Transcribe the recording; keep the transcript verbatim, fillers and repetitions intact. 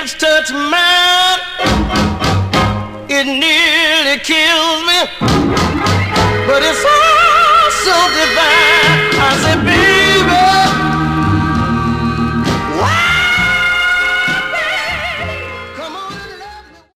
lips touch mine, it nearly kills me, but it's all so divine.